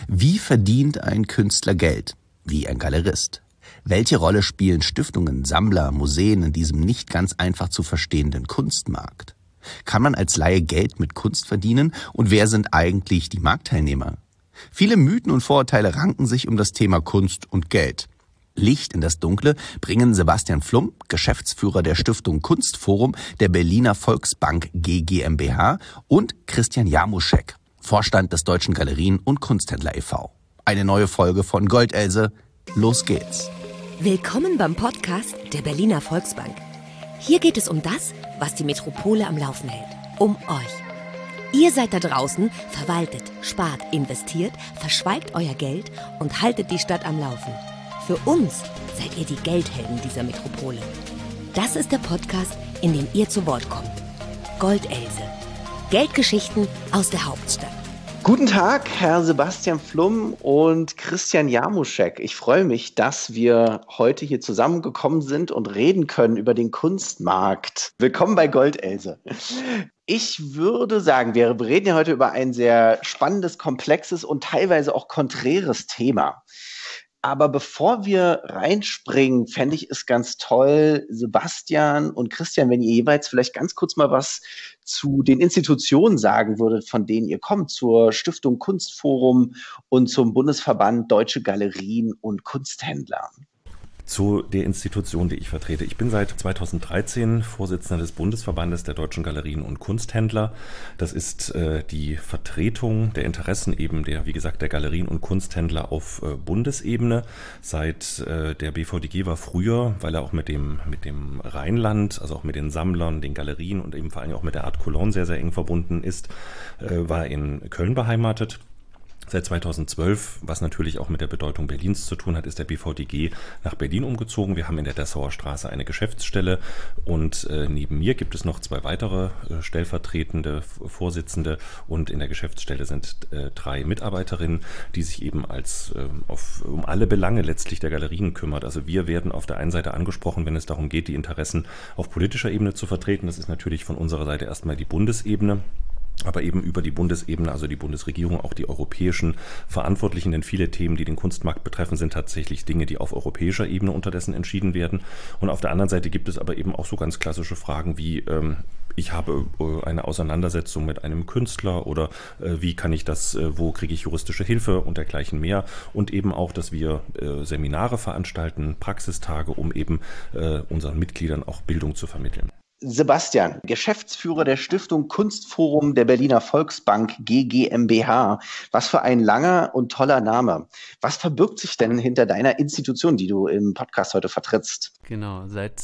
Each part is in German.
Wie verdient ein Künstler Geld? Wie ein Galerist? Welche Rolle spielen Stiftungen, Sammler, Museen in diesem nicht ganz einfach zu verstehenden Kunstmarkt? Kann man als Laie Geld mit Kunst verdienen? Und wer sind eigentlich die Marktteilnehmer? Viele Mythen und Vorurteile ranken sich um das Thema Kunst und Geld. Licht in das Dunkle bringen Sebastian Pflumm, Geschäftsführer der Stiftung Kunstforum der Berliner Volksbank GmbH, und Christian Jarmuschek, Vorstand des Deutschen Galerien- und Kunsthändler e.V. Eine neue Folge von Goldelse. Los geht's. Willkommen beim Podcast der Berliner Volksbank. Hier geht es um das, was die Metropole am Laufen hält. Um euch. Ihr seid da draußen, verwaltet, spart, investiert, verschweigt euer Geld und haltet die Stadt am Laufen. Für uns seid ihr die Geldhelden dieser Metropole. Das ist der Podcast, in dem ihr zu Wort kommt. Goldelse. Geldgeschichten aus der Hauptstadt. Guten Tag, Herr Sebastian Pflumm und Christian Jarmuschek. Ich freue mich, dass wir heute hier zusammengekommen sind und reden können über den Kunstmarkt. Willkommen bei Goldelse. Ich würde sagen, wir reden ja heute über ein sehr spannendes, komplexes und teilweise auch konträres Thema. Aber bevor wir reinspringen, fände ich es ganz toll, Sebastian und Christian, wenn ihr jeweils vielleicht ganz kurz mal was zu den Institutionen sagen würdet, von denen ihr kommt, zur Stiftung Kunstforum und zum Bundesverband Deutsche Galerien und Kunsthändler. Zu der Institution, die ich vertrete. Ich bin seit 2013 Vorsitzender des Bundesverbandes der Deutschen Galerien und Kunsthändler. Das ist die Vertretung der Interessen eben der, wie gesagt, der Galerien und Kunsthändler auf Bundesebene. Seit der BVDG war früher, weil er auch mit dem Rheinland, also auch mit den Sammlern, den Galerien und eben vor allem auch mit der Art Cologne sehr, sehr eng verbunden ist, war in Köln beheimatet. Seit 2012, was natürlich auch mit der Bedeutung Berlins zu tun hat, ist der BVDG nach Berlin umgezogen. Wir haben in der Dessauer Straße eine Geschäftsstelle und neben mir gibt es noch zwei weitere stellvertretende Vorsitzende und in der Geschäftsstelle sind 3 Mitarbeiterinnen, die sich eben um alle Belange letztlich der Galerien kümmert. Also wir werden auf der einen Seite angesprochen, wenn es darum geht, die Interessen auf politischer Ebene zu vertreten. Das ist natürlich von unserer Seite erstmal die Bundesebene. Aber eben über die Bundesebene, also die Bundesregierung, auch die europäischen Verantwortlichen, denn viele Themen, die den Kunstmarkt betreffen, sind tatsächlich Dinge, die auf europäischer Ebene unterdessen entschieden werden. Und auf der anderen Seite gibt es aber eben auch so ganz klassische Fragen wie, ich habe eine Auseinandersetzung mit einem Künstler oder wie kann ich das, wo kriege ich juristische Hilfe und dergleichen mehr. Und eben auch, dass wir Seminare veranstalten, Praxistage, um eben unseren Mitgliedern auch Bildung zu vermitteln. Sebastian, Geschäftsführer der Stiftung Kunstforum der Berliner Volksbank GmbH. Was für ein langer und toller Name. Was verbirgt sich denn hinter deiner Institution, die du im Podcast heute vertrittst? Genau, seit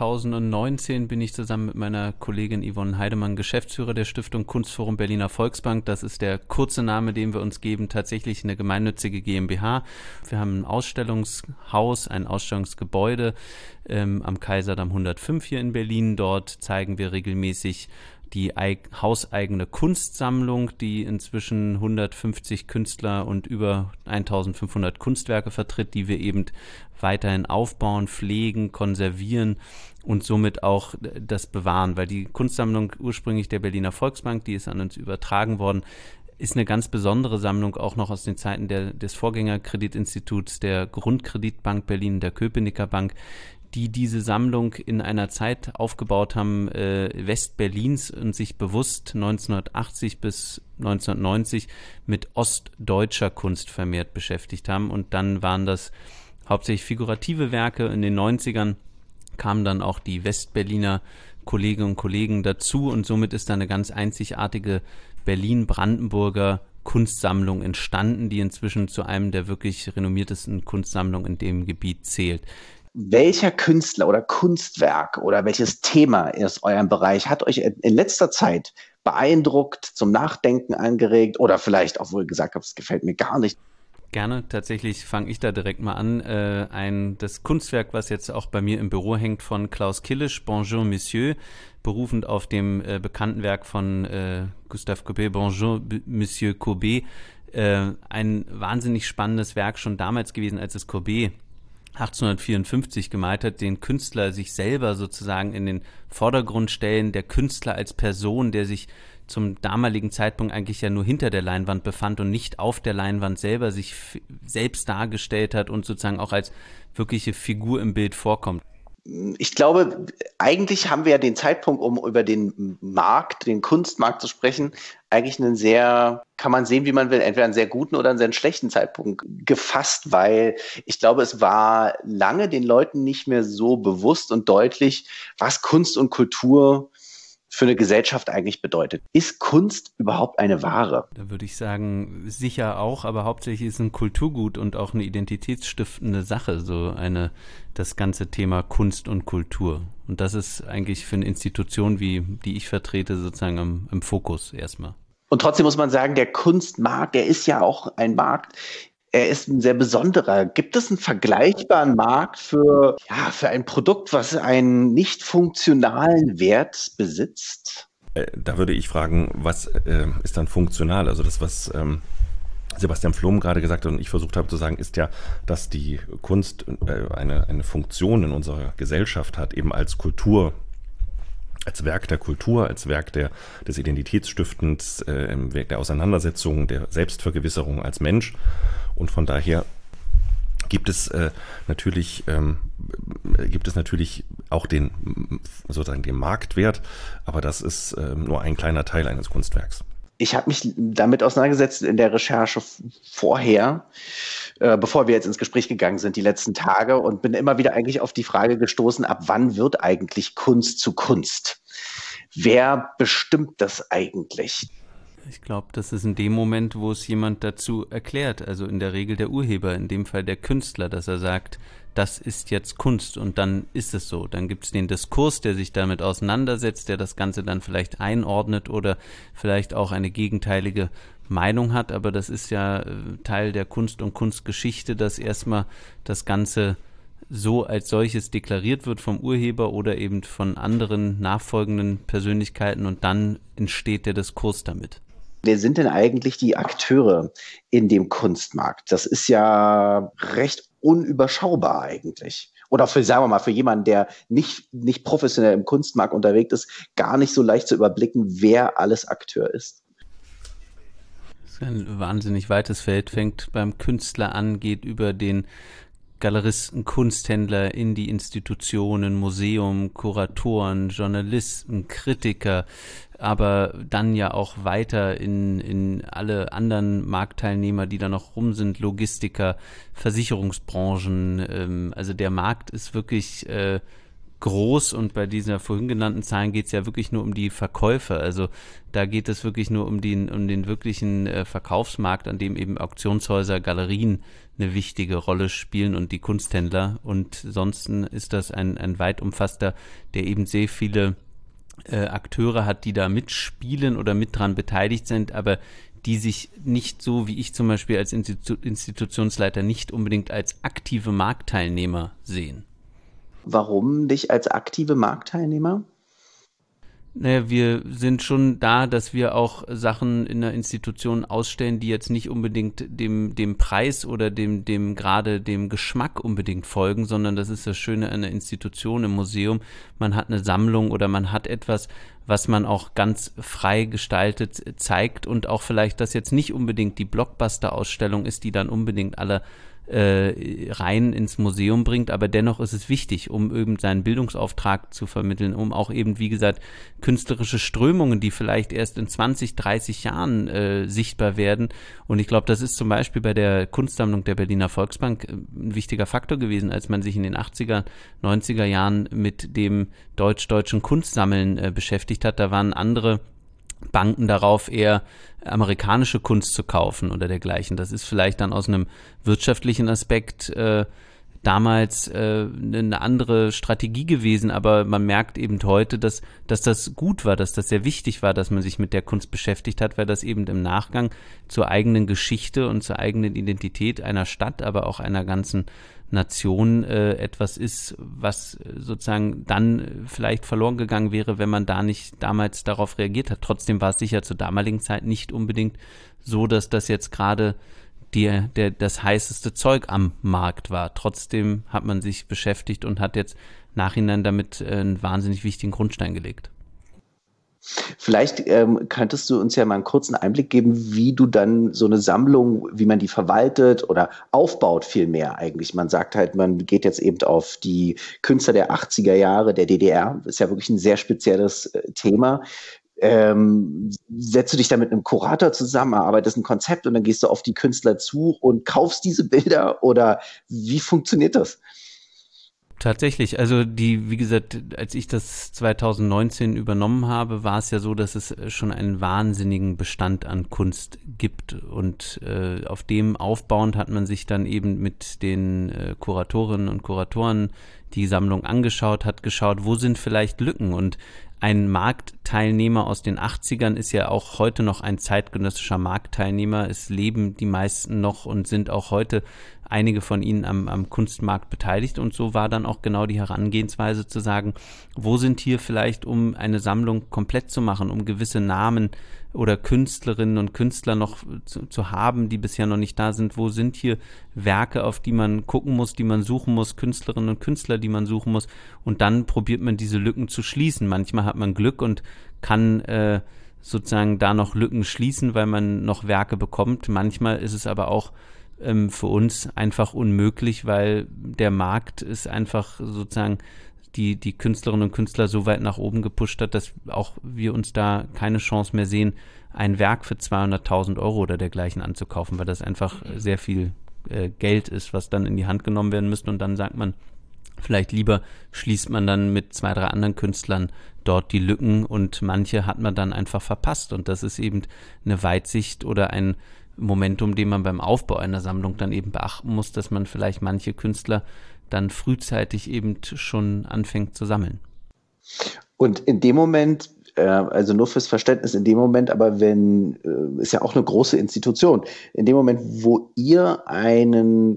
2019 bin ich zusammen mit meiner Kollegin Yvonne Heidemann Geschäftsführer der Stiftung Kunstforum Berliner Volksbank. Das ist der kurze Name, den wir uns geben, tatsächlich eine gemeinnützige GmbH. Wir haben ein Ausstellungshaus, ein Ausstellungsgebäude am Kaiserdamm 105 hier in Berlin. Dort zeigen wir regelmäßig die hauseigene Kunstsammlung, die inzwischen 150 Künstler und über 1500 Kunstwerke vertritt, die wir eben weiterhin aufbauen, pflegen, konservieren und somit auch das bewahren, weil die Kunstsammlung ursprünglich der Berliner Volksbank, die ist an uns übertragen worden, ist eine ganz besondere Sammlung, auch noch aus den Zeiten des Vorgängerkreditinstituts der Grundkreditbank Berlin, der Köpenicker Bank, die diese Sammlung in einer Zeit aufgebaut haben, Westberlins, und sich bewusst 1980 bis 1990 mit ostdeutscher Kunst vermehrt beschäftigt haben. Und dann waren das hauptsächlich figurative Werke. In den 90ern kamen dann auch die Westberliner Kolleginnen und Kollegen dazu und somit ist da eine ganz einzigartige Berlin-Brandenburger Kunstsammlung entstanden, die inzwischen zu einem der wirklich renommiertesten Kunstsammlungen in dem Gebiet zählt. Welcher Künstler oder Kunstwerk oder welches Thema aus eurem Bereich hat euch in letzter Zeit beeindruckt, zum Nachdenken angeregt oder vielleicht auch, wo ihr gesagt habt, es gefällt mir gar nicht? Gerne, tatsächlich fange ich da direkt mal an. Das Kunstwerk, was jetzt auch bei mir im Büro hängt, von Klaus Killisch, Bonjour Monsieur, berufend auf dem bekannten Werk von Gustave Courbet, Bonjour Monsieur Courbet. Ein wahnsinnig spannendes Werk schon damals gewesen, als es Courbet 1854 gemalt hat, den Künstler sich selber sozusagen in den Vordergrund stellen, der Künstler als Person, der sich zum damaligen Zeitpunkt eigentlich ja nur hinter der Leinwand befand und nicht auf der Leinwand selber sich selbst dargestellt hat und sozusagen auch als wirkliche Figur im Bild vorkommt. Ich glaube, eigentlich haben wir ja den Zeitpunkt, um über den Markt, den Kunstmarkt zu sprechen, eigentlich einen sehr, kann man sehen, wie man will, entweder einen sehr guten oder einen sehr schlechten Zeitpunkt gefasst, weil ich glaube, es war lange den Leuten nicht mehr so bewusst und deutlich, was Kunst und Kultur für eine Gesellschaft eigentlich bedeutet. Ist Kunst überhaupt eine Ware? Da würde ich sagen, sicher auch, aber hauptsächlich ist ein Kulturgut und auch eine identitätsstiftende Sache, das ganze Thema Kunst und Kultur. Und das ist eigentlich für eine Institution, die ich vertrete, sozusagen im Fokus erstmal. Und trotzdem muss man sagen, der Kunstmarkt, der ist ja auch ein Markt, er ist ein sehr besonderer. Gibt es einen vergleichbaren Markt für ein Produkt, was einen nicht funktionalen Wert besitzt? Da würde ich fragen, was ist dann funktional? Also das, was Sebastian Flum gerade gesagt hat und ich versucht habe zu sagen, ist ja, dass die Kunst eine Funktion in unserer Gesellschaft hat, eben als Kultur, als Werk der Kultur, als Werk des Identitätsstiftens, Werk der Auseinandersetzung, der Selbstvergewisserung als Mensch. Und von daher gibt es natürlich auch den Marktwert, aber das ist nur ein kleiner Teil eines Kunstwerks. Ich habe mich damit auseinandergesetzt in der Recherche vorher, bevor wir jetzt ins Gespräch gegangen sind, die letzten Tage, und bin immer wieder eigentlich auf die Frage gestoßen, ab wann wird eigentlich Kunst zu Kunst? Wer bestimmt das eigentlich? Ich glaube, das ist in dem Moment, wo es jemand dazu erklärt, also in der Regel der Urheber, in dem Fall der Künstler, dass er sagt, das ist jetzt Kunst und dann ist es so. Dann gibt es den Diskurs, der sich damit auseinandersetzt, der das Ganze dann vielleicht einordnet oder vielleicht auch eine gegenteilige Meinung hat, aber das ist ja Teil der Kunst und Kunstgeschichte, dass erstmal das Ganze so als solches deklariert wird vom Urheber oder eben von anderen nachfolgenden Persönlichkeiten und dann entsteht der Diskurs damit. Wer sind denn eigentlich die Akteure in dem Kunstmarkt? Das ist ja recht unüberschaubar eigentlich. Oder sagen wir mal, für jemanden, der nicht professionell im Kunstmarkt unterwegs ist, gar nicht so leicht zu überblicken, wer alles Akteur ist. Das ist ein wahnsinnig weites Feld, fängt beim Künstler an, geht über den Galeristen, Kunsthändler in die Institutionen, Museum, Kuratoren, Journalisten, Kritiker, aber dann ja auch weiter in alle anderen Marktteilnehmer, die da noch rum sind, Logistiker, Versicherungsbranchen. Also der Markt ist wirklich groß und bei dieser vorhin genannten Zahlen geht es ja wirklich nur um die Verkäufer. Also da geht es wirklich nur um den wirklichen Verkaufsmarkt, an dem eben Auktionshäuser, Galerien eine wichtige Rolle spielen und die Kunsthändler. Und sonst ist das ein weit umfasster, der eben sehr viele Akteure hat, die da mitspielen oder mit dran beteiligt sind, aber die sich nicht so, wie ich zum Beispiel als Institutionsleiter, nicht unbedingt als aktive Marktteilnehmer sehen. Warum nicht als aktive Marktteilnehmer? Naja, wir sind schon da, dass wir auch Sachen in der Institution ausstellen, die jetzt nicht unbedingt dem Preis oder dem Geschmack unbedingt folgen, sondern das ist das Schöne an der Institution, im Museum. Man hat eine Sammlung oder man hat etwas, was man auch ganz frei gestaltet zeigt und auch vielleicht, dass jetzt nicht unbedingt die Blockbuster-Ausstellung ist, die dann unbedingt alle rein ins Museum bringt, aber dennoch ist es wichtig, um eben seinen Bildungsauftrag zu vermitteln, um auch eben, wie gesagt, künstlerische Strömungen, die vielleicht erst in 20, 30 Jahren sichtbar werden. Und ich glaube, das ist zum Beispiel bei der Kunstsammlung der Berliner Volksbank ein wichtiger Faktor gewesen, als man sich in den 80er, 90er Jahren mit dem deutschen Kunstsammeln beschäftigt hat. Da waren andere Banken darauf, eher amerikanische Kunst zu kaufen oder dergleichen. Das ist vielleicht dann aus einem wirtschaftlichen Aspekt damals eine andere Strategie gewesen, aber man merkt eben heute, dass das gut war, dass das sehr wichtig war, dass man sich mit der Kunst beschäftigt hat, weil das eben im Nachgang zur eigenen Geschichte und zur eigenen Identität einer Stadt, aber auch einer ganzen Nation etwas ist, was sozusagen dann vielleicht verloren gegangen wäre, wenn man da nicht damals darauf reagiert hat. Trotzdem war es sicher zur damaligen Zeit nicht unbedingt so, dass das jetzt gerade das heißeste Zeug am Markt war. Trotzdem hat man sich beschäftigt und hat jetzt nachhinein damit einen wahnsinnig wichtigen Grundstein gelegt. Vielleicht könntest du uns ja mal einen kurzen Einblick geben, wie du dann so eine Sammlung, wie man die verwaltet oder aufbaut vielmehr eigentlich. Man sagt halt, man geht jetzt eben auf die Künstler der 80er Jahre der DDR. Das ist ja wirklich ein sehr spezielles Thema. Setzt du dich da mit einem Kurator zusammen, erarbeitest ein Konzept und dann gehst du auf die Künstler zu und kaufst diese Bilder oder wie funktioniert das? Tatsächlich, also wie gesagt, als ich das 2019 übernommen habe, war es ja so, dass es schon einen wahnsinnigen Bestand an Kunst gibt und auf dem aufbauend hat man sich dann eben mit den Kuratorinnen und Kuratoren die Sammlung angeschaut, hat geschaut, wo sind vielleicht Lücken, und ein Marktteilnehmer aus den 80ern ist ja auch heute noch ein zeitgenössischer Marktteilnehmer. Es leben die meisten noch und sind auch heute einige von ihnen am Kunstmarkt beteiligt, und so war dann auch genau die Herangehensweise zu sagen, wo sind hier vielleicht, um eine Sammlung komplett zu machen, um gewisse Namen oder Künstlerinnen und Künstler noch zu haben, die bisher noch nicht da sind, wo sind hier Werke, auf die man gucken muss, die man suchen muss, Künstlerinnen und Künstler, die man suchen muss, und dann probiert man diese Lücken zu schließen. Manchmal hat man Glück und kann sozusagen da noch Lücken schließen, weil man noch Werke bekommt. Manchmal ist es aber auch für uns einfach unmöglich, weil der Markt ist einfach sozusagen die Künstlerinnen und Künstler so weit nach oben gepusht hat, dass auch wir uns da keine Chance mehr sehen, ein Werk für 200.000 Euro oder dergleichen anzukaufen, weil das einfach sehr viel Geld ist, was dann in die Hand genommen werden müsste, und dann sagt man, vielleicht lieber schließt man dann mit 2, 3 anderen Künstlern dort die Lücken, und manche hat man dann einfach verpasst, und das ist eben eine Weitsicht oder ein Momentum, den man beim Aufbau einer Sammlung dann eben beachten muss, dass man vielleicht manche Künstler dann frühzeitig eben schon anfängt zu sammeln. Und in dem Moment, also nur fürs Verständnis, in dem Moment, aber wenn, ist ja auch eine große Institution, in dem Moment, wo ihr einen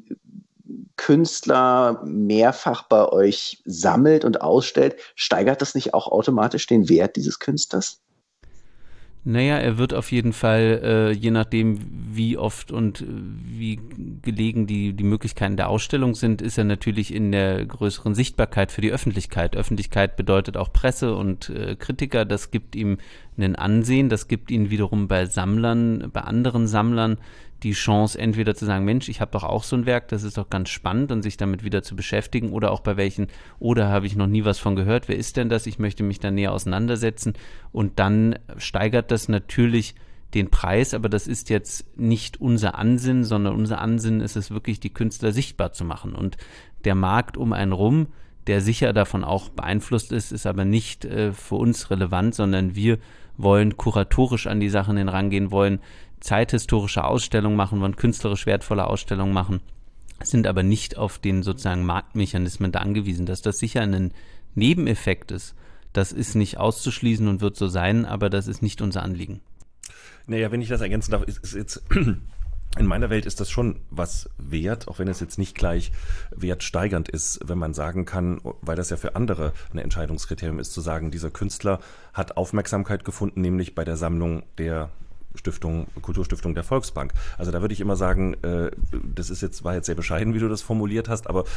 Künstler mehrfach bei euch sammelt und ausstellt, steigert das nicht auch automatisch den Wert dieses Künstlers? Naja, er wird auf jeden Fall, je nachdem wie oft und wie gelegen die Möglichkeiten der Ausstellung sind, ist er natürlich in der größeren Sichtbarkeit für die Öffentlichkeit. Öffentlichkeit bedeutet auch Presse und Kritiker, das gibt ihm einen Ansehen, das gibt ihn wiederum bei Sammlern, bei anderen Sammlern die Chance, entweder zu sagen, Mensch, ich habe doch auch so ein Werk, das ist doch ganz spannend, und sich damit wieder zu beschäftigen, oder auch bei welchen, oder habe ich noch nie was von gehört, wer ist denn das, ich möchte mich da näher auseinandersetzen, und dann steigert das natürlich den Preis, aber das ist jetzt nicht unser Ansinnen, sondern unser Ansinnen ist es wirklich, die Künstler sichtbar zu machen, und der Markt um einen rum, der sicher davon auch beeinflusst ist aber nicht für uns relevant, sondern wir wollen kuratorisch an die Sachen herangehen, wollen zeithistorische Ausstellungen machen, wollen künstlerisch wertvolle Ausstellungen machen, sind aber nicht auf den sozusagen Marktmechanismen da angewiesen. Dass das sicher ein Nebeneffekt ist, das ist nicht auszuschließen und wird so sein, aber das ist nicht unser Anliegen. Naja, wenn ich das ergänzen darf, ist jetzt in meiner Welt ist das schon was wert, auch wenn es jetzt nicht gleich wertsteigernd ist, wenn man sagen kann, weil das ja für andere ein Entscheidungskriterium ist, zu sagen, dieser Künstler hat Aufmerksamkeit gefunden, nämlich bei der Sammlung der Kulturstiftung der Volksbank. Also da würde ich immer sagen, das war jetzt sehr bescheiden, wie du das formuliert hast, aber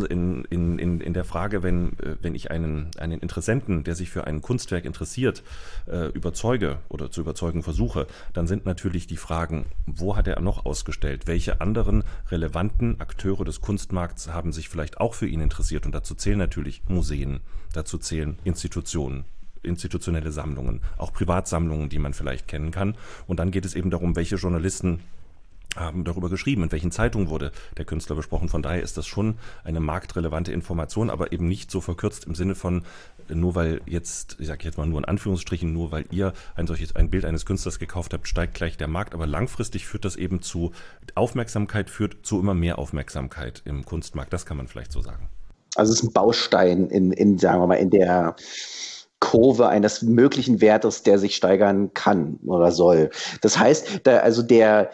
in der Frage, wenn ich einen Interessenten, der sich für ein Kunstwerk interessiert, überzeuge oder zu überzeugen versuche, dann sind natürlich die Fragen, wo hat er noch ausgestellt? Welche anderen relevanten Akteure des Kunstmarkts haben sich vielleicht auch für ihn interessiert? Und dazu zählen natürlich Museen, dazu zählen institutionelle Sammlungen, auch Privatsammlungen, die man vielleicht kennen kann. Und dann geht es eben darum, welche Journalisten haben darüber geschrieben, in welchen Zeitungen wurde der Künstler besprochen. Von daher ist das schon eine marktrelevante Information, aber eben nicht so verkürzt im Sinne von, nur weil jetzt, ich sage jetzt mal nur in Anführungsstrichen, nur weil ihr ein Bild eines Künstlers gekauft habt, steigt gleich der Markt. Aber langfristig führt das eben zu Aufmerksamkeit, führt zu immer mehr Aufmerksamkeit im Kunstmarkt. Das kann man vielleicht so sagen. Also es ist ein Baustein sagen wir mal, in der Kurve eines möglichen Wertes, der sich steigern kann oder soll. Das heißt, der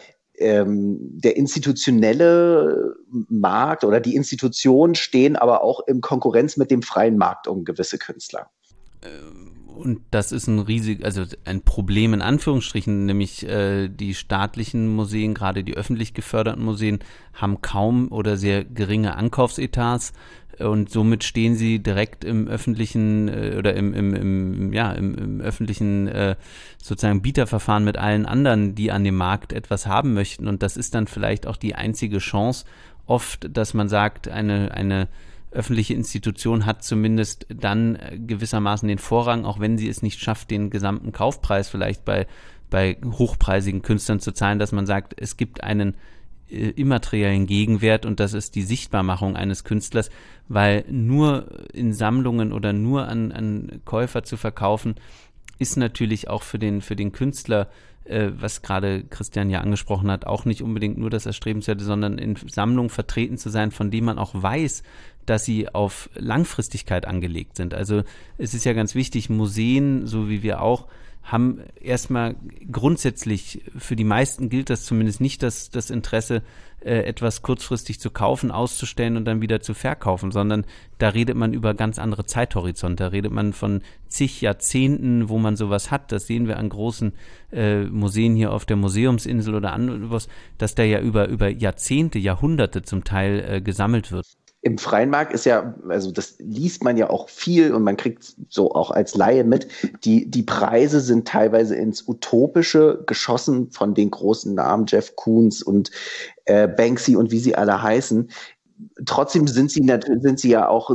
institutionelle Markt oder die Institutionen stehen aber auch in Konkurrenz mit dem freien Markt um gewisse Künstler. Und das ist ein Problem in Anführungsstrichen, nämlich die staatlichen Museen, gerade die öffentlich geförderten Museen, haben kaum oder sehr geringe Ankaufsetats. Und somit stehen sie direkt im öffentlichen oder im öffentlichen sozusagen Bieterverfahren mit allen anderen, die an dem Markt etwas haben möchten. Und das ist dann vielleicht auch die einzige Chance oft, dass man sagt, eine öffentliche Institution hat zumindest dann gewissermaßen den Vorrang, auch wenn sie es nicht schafft, den gesamten Kaufpreis vielleicht bei hochpreisigen Künstlern zu zahlen, dass man sagt, es gibt einen immateriellen Gegenwert und das ist die Sichtbarmachung eines Künstlers, weil nur in Sammlungen oder nur an Käufer zu verkaufen, ist natürlich auch für den Künstler, was gerade Christian ja angesprochen hat, auch nicht unbedingt nur das Erstrebenswerte, sondern in Sammlungen vertreten zu sein, von denen man auch weiß, dass sie auf Langfristigkeit angelegt sind. Also es ist ja ganz wichtig, Museen, so wie wir auch, haben erstmal grundsätzlich, für die meisten gilt das zumindest nicht, das Interesse, etwas kurzfristig zu kaufen, auszustellen und dann wieder zu verkaufen, sondern da redet man über ganz andere Zeithorizonte. Da redet man von zig Jahrzehnten, wo man sowas hat. Das sehen wir an großen Museen hier auf der Museumsinsel oder anderswo, dass da ja über Jahrzehnte, Jahrhunderte zum Teil gesammelt wird. Im freien Markt ist ja, also das liest man ja auch viel und man kriegt so auch als Laie mit, die Preise sind teilweise ins Utopische geschossen von den großen Namen, Jeff Koons und Banksy und wie sie alle heißen. Trotzdem sind ja auch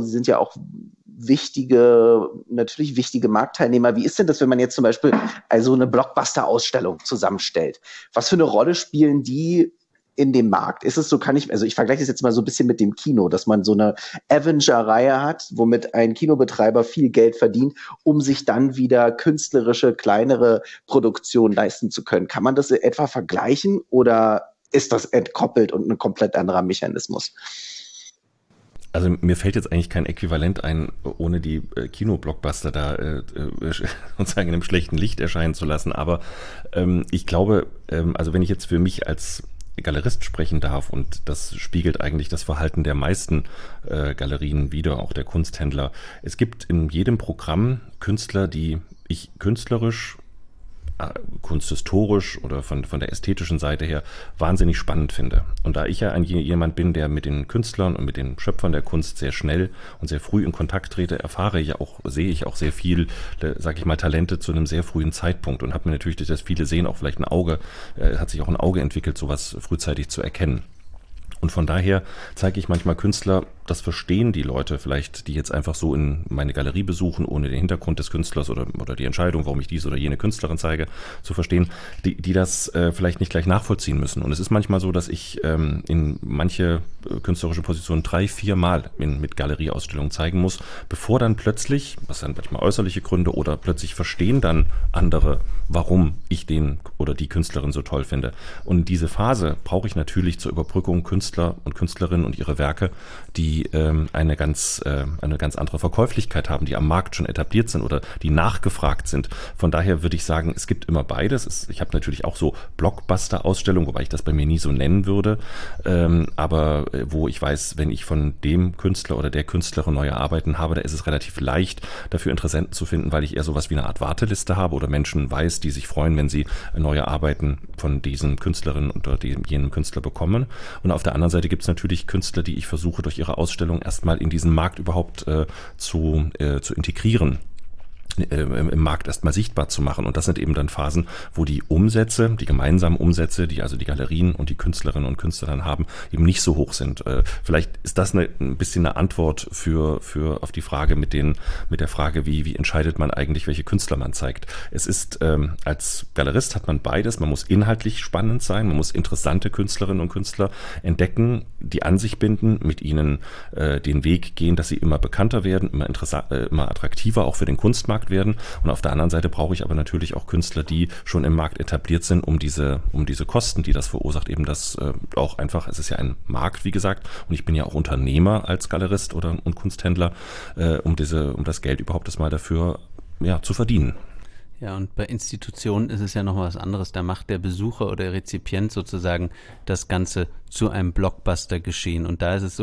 natürlich wichtige Marktteilnehmer. Wie ist denn das, wenn man jetzt zum Beispiel also eine Blockbuster-Ausstellung zusammenstellt? Was für eine Rolle spielen die in dem Markt? Ist es so, ich vergleiche das jetzt mal so ein bisschen mit dem Kino, dass man so eine Avenger-Reihe hat, womit ein Kinobetreiber viel Geld verdient, um sich dann wieder künstlerische, kleinere Produktionen leisten zu können. Kann man das etwa vergleichen oder ist das entkoppelt und ein komplett anderer Mechanismus? Also mir fällt jetzt eigentlich kein Äquivalent ein, ohne die Kinoblockbuster da sozusagen in einem schlechten Licht erscheinen zu lassen. Aber ich glaube, also wenn ich jetzt für mich als Galerist sprechen darf, und das spiegelt eigentlich das Verhalten der meisten Galerien wider, auch der Kunsthändler. Es gibt in jedem Programm Künstler, die ich künstlerisch, kunsthistorisch oder von der ästhetischen Seite her wahnsinnig spannend finde. Und da ich ja jemand bin, der mit den Künstlern und mit den Schöpfern der Kunst sehr schnell und sehr früh in Kontakt trete, sehe ich auch sehr viel, sage ich mal, Talente zu einem sehr frühen Zeitpunkt und habe mir natürlich durch das viele Sehen auch vielleicht hat sich auch ein Auge entwickelt, sowas frühzeitig zu erkennen. Und von daher zeige ich manchmal Künstler, das verstehen die Leute vielleicht, die jetzt einfach so in meine Galerie besuchen, ohne den Hintergrund des Künstlers oder die Entscheidung, warum ich diese oder jene Künstlerin zeige, zu verstehen, die das vielleicht nicht gleich nachvollziehen müssen. Und es ist manchmal so, dass ich in manche künstlerische Positionen 3-4 Mal mit Galerieausstellungen zeigen muss, bevor dann plötzlich, was dann manchmal äußerliche Gründe oder plötzlich verstehen dann andere, warum ich den oder die Künstlerin so toll finde. Und diese Phase brauche ich natürlich zur Überbrückung Künstler und Künstlerinnen und ihre Werke, die eine ganz andere Verkäuflichkeit haben, die am Markt schon etabliert sind oder die nachgefragt sind. Von daher würde ich sagen, es gibt immer beides. Ich habe natürlich auch so Blockbuster-Ausstellungen, wobei ich das bei mir nie so nennen würde, aber wo ich weiß, wenn ich von dem Künstler oder der Künstlerin neue Arbeiten habe, da ist es relativ leicht, dafür Interessenten zu finden, weil ich eher sowas wie eine Art Warteliste habe oder Menschen weiß, die sich freuen, wenn sie neue Arbeiten von diesen Künstlerinnen oder jenem Künstler bekommen. Und auf der anderen Seite gibt es natürlich Künstler, die ich versuche, durch ihre Ausstellung erstmal in diesen Markt überhaupt zu integrieren. Im Markt erstmal sichtbar zu machen. Und das sind eben dann Phasen, wo die Umsätze, die gemeinsamen Umsätze, die also die Galerien und die Künstlerinnen und Künstler dann haben, eben nicht so hoch sind. Vielleicht ist das ein bisschen eine Antwort auf die Frage mit der Frage, wie entscheidet man eigentlich, welche Künstler man zeigt. Es ist, als Galerist hat man beides. Man muss inhaltlich spannend sein, man muss interessante Künstlerinnen und Künstler entdecken, die an sich binden, mit ihnen den Weg gehen, dass sie immer bekannter werden, immer attraktiver auch für den Kunstmarkt werden. Und auf der anderen Seite brauche ich aber natürlich auch Künstler, die schon im Markt etabliert sind, um diese Kosten, die das verursacht, eben das auch einfach, es ist ja ein Markt, wie gesagt, und ich bin ja auch Unternehmer als Galerist und Kunsthändler, um das Geld überhaupt erstmal dafür zu verdienen. Ja, und bei Institutionen ist es ja noch was anderes. Da macht der Besucher oder Rezipient sozusagen das Ganze zu einem Blockbuster geschehen. Und da ist es so,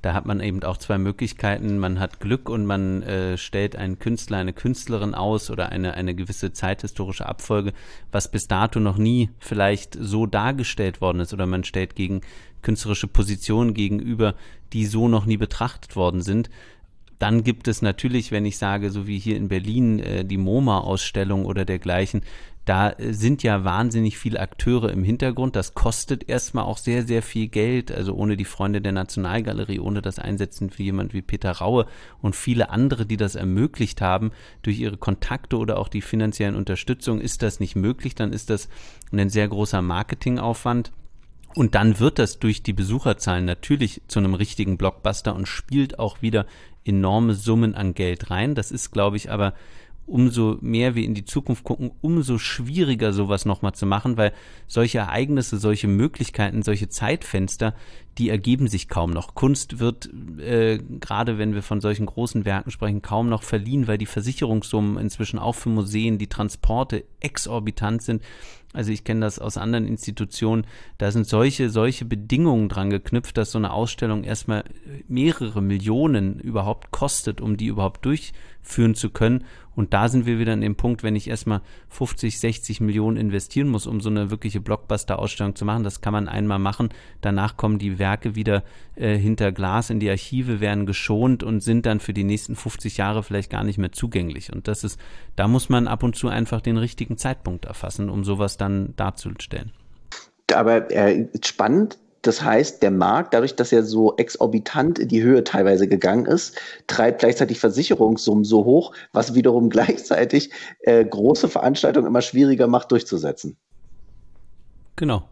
Da hat man eben auch zwei Möglichkeiten. Man hat Glück und man stellt einen Künstler, eine Künstlerin aus oder eine gewisse zeithistorische Abfolge, was bis dato noch nie vielleicht so dargestellt worden ist, oder man stellt gegen künstlerische Positionen gegenüber, die so noch nie betrachtet worden sind. Dann gibt es natürlich, wenn ich sage, so wie hier in Berlin die MoMA-Ausstellung oder dergleichen, da sind ja wahnsinnig viele Akteure im Hintergrund. Das kostet erstmal auch sehr, sehr viel Geld. Also ohne die Freunde der Nationalgalerie, ohne das Einsetzen für jemand wie Peter Raue und viele andere, die das ermöglicht haben, durch ihre Kontakte oder auch die finanziellen Unterstützung, ist das nicht möglich. Dann ist das ein sehr großer Marketingaufwand. Und dann wird das durch die Besucherzahlen natürlich zu einem richtigen Blockbuster und spielt auch wieder enorme Summen an Geld rein. Das ist, glaube ich, aber umso mehr wir in die Zukunft gucken, umso schwieriger sowas nochmal zu machen, weil solche Ereignisse, solche Möglichkeiten, solche Zeitfenster, die ergeben sich kaum noch. Kunst wird, gerade wenn wir von solchen großen Werken sprechen, kaum noch verliehen, weil die Versicherungssummen inzwischen auch für Museen, die Transporte exorbitant sind. Also ich kenne das aus anderen Institutionen, da sind solche Bedingungen dran geknüpft, dass so eine Ausstellung erstmal mehrere Millionen überhaupt kostet, um die überhaupt durchführen zu können. Und da sind wir wieder an dem Punkt, wenn ich erstmal 50, 60 Millionen investieren muss, um so eine wirkliche Blockbuster-Ausstellung zu machen. Das kann man einmal machen. Danach kommen die Werke wieder hinter Glas in die Archive, werden geschont und sind dann für die nächsten 50 Jahre vielleicht gar nicht mehr zugänglich. Und da muss man ab und zu einfach den richtigen Zeitpunkt erfassen, um sowas dann darzustellen. Aber spannend. Das heißt, der Markt, dadurch, dass er so exorbitant in die Höhe teilweise gegangen ist, treibt gleichzeitig Versicherungssummen so hoch, was wiederum gleichzeitig große Veranstaltungen immer schwieriger macht durchzusetzen. Genau.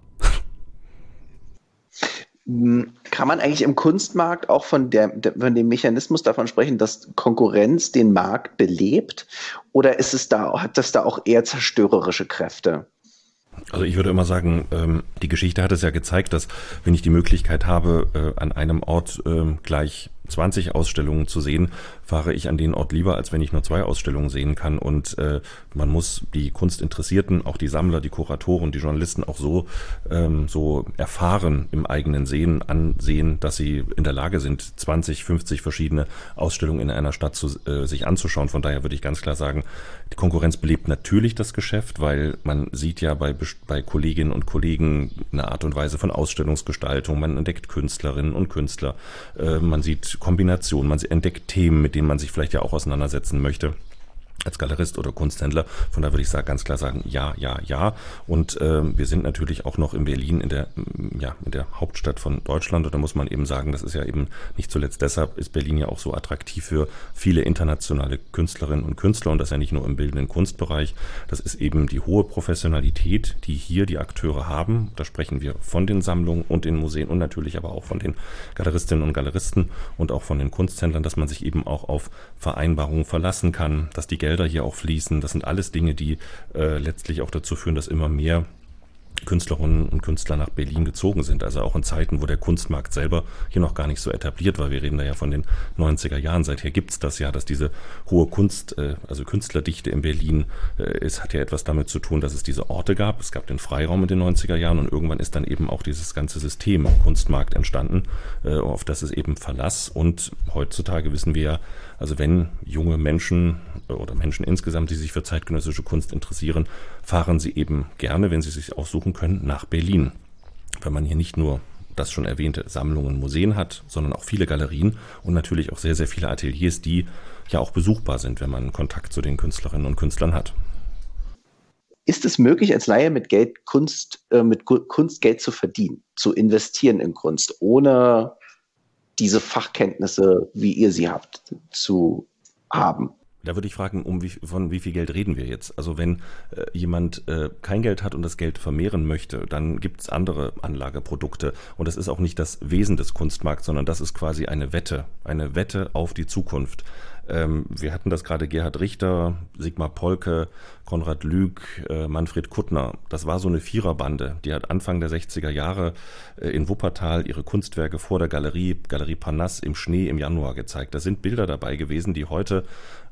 Kann man eigentlich im Kunstmarkt auch von dem Mechanismus davon sprechen, dass Konkurrenz den Markt belebt? Oder hat das da auch eher zerstörerische Kräfte? Also ich würde immer sagen, die Geschichte hat es ja gezeigt, dass wenn ich die Möglichkeit habe, an einem Ort gleich 20 Ausstellungen zu sehen, fahre ich an den Ort lieber, als wenn ich nur 2 Ausstellungen sehen kann. Und man muss die Kunstinteressierten, auch die Sammler, die Kuratoren, die Journalisten auch so erfahren im eigenen ansehen, dass sie in der Lage sind, 20, 50 verschiedene Ausstellungen in einer Stadt sich anzuschauen. Von daher würde ich ganz klar sagen, die Konkurrenz belebt natürlich das Geschäft, weil man sieht ja bei Kolleginnen und Kollegen eine Art und Weise von Ausstellungsgestaltung, man entdeckt Künstlerinnen und Künstler, man sieht Kombinationen, man entdeckt Themen, mit denen man sich vielleicht ja auch auseinandersetzen möchte als Galerist oder Kunsthändler. Von daher würde ich ganz klar sagen, ja. Und wir sind natürlich auch noch in Berlin, in der Hauptstadt von Deutschland. Und da muss man eben sagen, das ist ja eben nicht zuletzt deshalb, ist Berlin ja auch so attraktiv für viele internationale Künstlerinnen und Künstler. Und das ja nicht nur im bildenden Kunstbereich. Das ist eben die hohe Professionalität, die hier die Akteure haben. Da sprechen wir von den Sammlungen und den Museen und natürlich aber auch von den Galeristinnen und Galeristen und auch von den Kunsthändlern, dass man sich eben auch auf Vereinbarungen verlassen kann, dass die Gelder hier auch fließen. Das sind alles Dinge, die letztlich auch dazu führen, dass immer mehr Künstlerinnen und Künstler nach Berlin gezogen sind. Also auch in Zeiten, wo der Kunstmarkt selber hier noch gar nicht so etabliert war. Wir reden da ja von den 90er Jahren. Seither gibt es das ja, dass diese hohe also Künstlerdichte in Berlin hat ja etwas damit zu tun, dass es diese Orte gab. Es gab den Freiraum in den 90er Jahren und irgendwann ist dann eben auch dieses ganze System Kunstmarkt entstanden, auf das ist eben Verlass. Und heutzutage wissen wir ja, also wenn junge Menschen oder Menschen insgesamt, die sich für zeitgenössische Kunst interessieren, fahren sie eben gerne, wenn sie sich aussuchen können, nach Berlin. Weil man hier nicht nur das schon erwähnte Sammlungen, Museen hat, sondern auch viele Galerien und natürlich auch sehr, sehr viele Ateliers, die ja auch besuchbar sind, wenn man Kontakt zu den Künstlerinnen und Künstlern hat. Ist es möglich, als Laie mit Kunst Geld zu verdienen, zu investieren in Kunst, ohne diese Fachkenntnisse, wie ihr sie habt, zu haben? Da würde ich fragen, von wie viel Geld reden wir jetzt? Also wenn jemand kein Geld hat und das Geld vermehren möchte, dann gibt es andere Anlageprodukte. Und das ist auch nicht das Wesen des Kunstmarkts, sondern das ist quasi eine Wette auf die Zukunft. Wir hatten das gerade, Gerhard Richter, Sigmar Polke, Konrad Lüg, Manfred Kuttner. Das war so eine Viererbande. Die hat Anfang der 60er Jahre in Wuppertal ihre Kunstwerke vor der Galerie Parnasse im Schnee im Januar gezeigt. Da sind Bilder dabei gewesen, die heute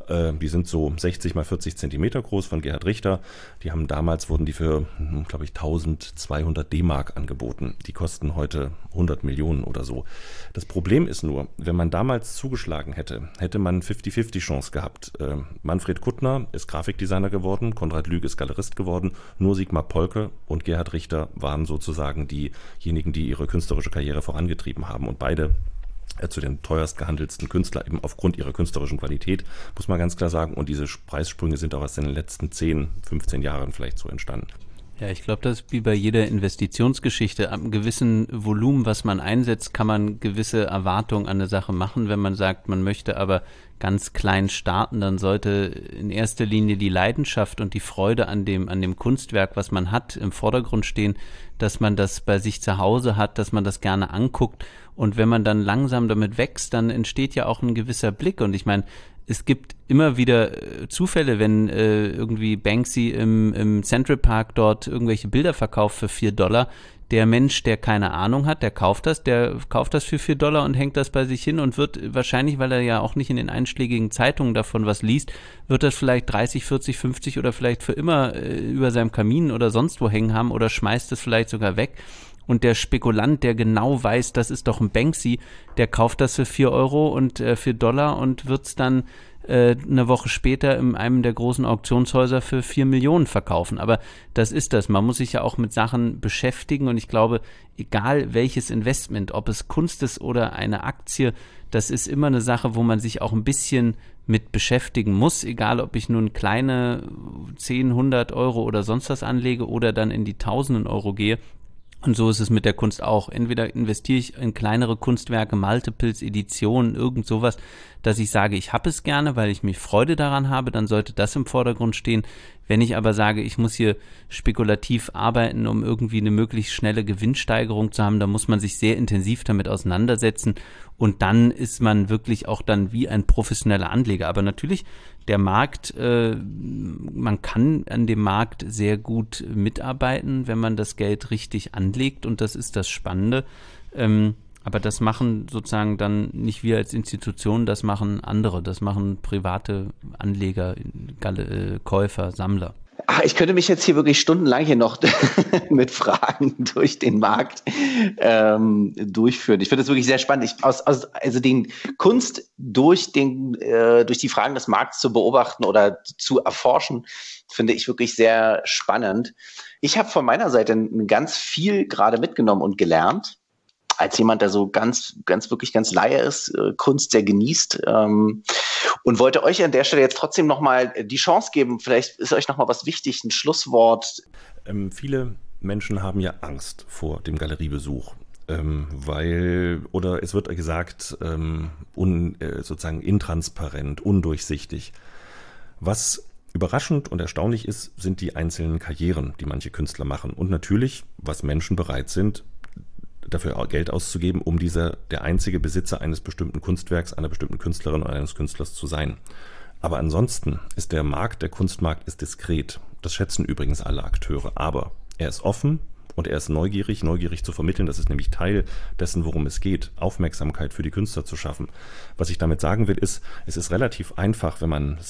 Die sind so 60 mal 40 Zentimeter groß, von Gerhard Richter. Wurden die für, glaube ich, 1200 D-Mark angeboten. Die kosten heute 100 Millionen oder so. Das Problem ist nur, wenn man damals zugeschlagen hätte, hätte man 50-50 Chance gehabt. Manfred Kuttner ist Grafikdesigner geworden, Konrad Lüg ist Galerist geworden, nur Sigmar Polke und Gerhard Richter waren sozusagen diejenigen, die ihre künstlerische Karriere vorangetrieben haben. Und beide zu den teuerst gehandelsten Künstlern, eben aufgrund ihrer künstlerischen Qualität, muss man ganz klar sagen. Und diese Preissprünge sind auch erst in den letzten 10, 15 Jahren vielleicht so entstanden. Ja, ich glaube, das ist wie bei jeder Investitionsgeschichte. Ab einem gewissen Volumen, was man einsetzt, kann man gewisse Erwartungen an eine Sache machen. Wenn man sagt, man möchte aber ganz klein starten, dann sollte in erster Linie die Leidenschaft und die Freude an dem Kunstwerk, was man hat, im Vordergrund stehen, dass man das bei sich zu Hause hat, dass man das gerne anguckt. Und wenn man dann langsam damit wächst, dann entsteht ja auch ein gewisser Blick. Und ich meine, es gibt immer wieder Zufälle, wenn irgendwie Banksy im Central Park dort irgendwelche Bilder verkauft für $4. Der Mensch, der keine Ahnung hat, der kauft das für $4 und hängt das bei sich hin und wird wahrscheinlich, weil er ja auch nicht in den einschlägigen Zeitungen davon was liest, wird das vielleicht 30, 40, 50 oder vielleicht für immer über seinem Kamin oder sonst wo hängen haben oder schmeißt es vielleicht sogar weg. Und der Spekulant, der genau weiß, das ist doch ein Banksy, der kauft das für €4 und für $4 und wird es dann eine Woche später in einem der großen Auktionshäuser für 4 Millionen verkaufen. Aber das ist das. Man muss sich ja auch mit Sachen beschäftigen und ich glaube, egal welches Investment, ob es Kunst ist oder eine Aktie, das ist immer eine Sache, wo man sich auch ein bisschen mit beschäftigen muss, egal ob ich nun kleine 10, 100 Euro oder sonst was anlege oder dann in die Tausenden Euro gehe. Und so ist es mit der Kunst auch. Entweder investiere ich in kleinere Kunstwerke, Multiples, Editionen, irgend sowas, dass ich sage, ich habe es gerne, weil ich mir Freude daran habe, dann sollte das im Vordergrund stehen. Wenn ich aber sage, ich muss hier spekulativ arbeiten, um irgendwie eine möglichst schnelle Gewinnsteigerung zu haben, dann muss man sich sehr intensiv damit auseinandersetzen und dann ist man wirklich auch dann wie ein professioneller Anleger. Aber natürlich, der Markt, man kann an dem Markt sehr gut mitarbeiten, wenn man das Geld richtig anlegt und das ist das Spannende. Aber das machen sozusagen dann nicht wir als Institution, das machen andere, das machen private Anleger, Käufer, Sammler. Ich könnte mich jetzt hier wirklich stundenlang hier noch mit Fragen durch den Markt durchführen. Ich finde das wirklich sehr spannend. Also den Kunst durch die Fragen des Markts zu beobachten oder zu erforschen, finde ich wirklich sehr spannend. Ich habe von meiner Seite ganz viel gerade mitgenommen und gelernt. Als jemand, der so ganz Laie ist, Kunst sehr genießt und wollte euch an der Stelle jetzt trotzdem nochmal die Chance geben, vielleicht ist euch nochmal was wichtig, ein Schlusswort. Viele Menschen haben ja Angst vor dem Galeriebesuch, oder es wird gesagt, sozusagen intransparent, undurchsichtig. Was überraschend und erstaunlich ist, sind die einzelnen Karrieren, die manche Künstler machen und natürlich, was Menschen bereit sind, dafür Geld auszugeben, um der einzige Besitzer eines bestimmten Kunstwerks, einer bestimmten Künstlerin oder eines Künstlers zu sein. Aber ansonsten ist der Kunstmarkt ist diskret. Das schätzen übrigens alle Akteure. Aber er ist offen und er ist neugierig zu vermitteln. Das ist nämlich Teil dessen, worum es geht, Aufmerksamkeit für die Künstler zu schaffen. Was ich damit sagen will, ist, es ist relativ einfach, wenn man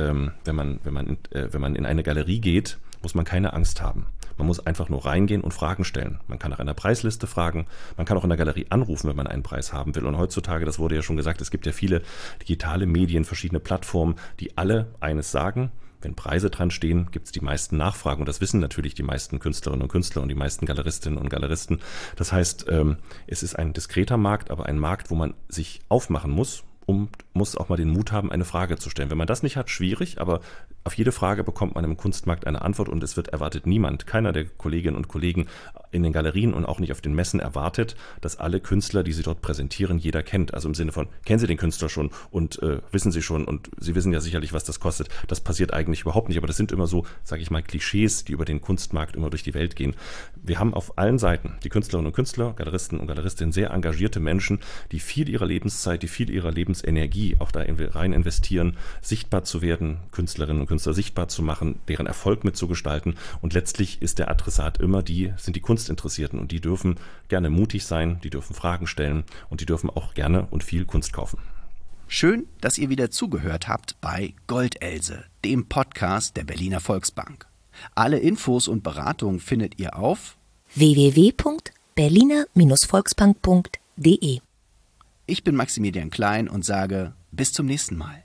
in eine Galerie geht, muss man keine Angst haben. Man muss einfach nur reingehen und Fragen stellen. Man kann nach einer Preisliste fragen, man kann auch in der Galerie anrufen, wenn man einen Preis haben will. Und heutzutage, das wurde ja schon gesagt, es gibt ja viele digitale Medien, verschiedene Plattformen, die alle eines sagen: Wenn Preise dran stehen, gibt es die meisten Nachfragen. Und das wissen natürlich die meisten Künstlerinnen und Künstler und die meisten Galeristinnen und Galeristen. Das heißt, es ist ein diskreter Markt, aber ein Markt, wo man sich aufmachen muss und muss auch mal den Mut haben, eine Frage zu stellen. Wenn man das nicht hat, schwierig, aber auf jede Frage bekommt man im Kunstmarkt eine Antwort und es wird erwartet keiner der Kolleginnen und Kollegen in den Galerien und auch nicht auf den Messen erwartet, dass alle Künstler, die sie dort präsentieren, jeder kennt. Also im Sinne von, kennen Sie den Künstler schon und wissen Sie schon und Sie wissen ja sicherlich, was das kostet. Das passiert eigentlich überhaupt nicht, aber das sind immer so, sage ich mal, Klischees, die über den Kunstmarkt immer durch die Welt gehen. Wir haben auf allen Seiten die Künstlerinnen und Künstler, Galeristen und Galeristinnen, sehr engagierte Menschen, die viel ihrer Lebenszeit, die viel ihrer Lebensenergie auch da rein investieren, sichtbar zu werden, Künstlerinnen und Künstler sichtbar zu machen, deren Erfolg mitzugestalten. Und letztlich ist der Adressat immer sind die Kunstinteressierten und die dürfen gerne mutig sein, die dürfen Fragen stellen und die dürfen auch gerne und viel Kunst kaufen. Schön, dass ihr wieder zugehört habt bei Goldelse, dem Podcast der Berliner Volksbank. Alle Infos und Beratungen findet ihr auf www.berliner-volksbank.de. Ich bin Maximilian Klein und sage bis zum nächsten Mal.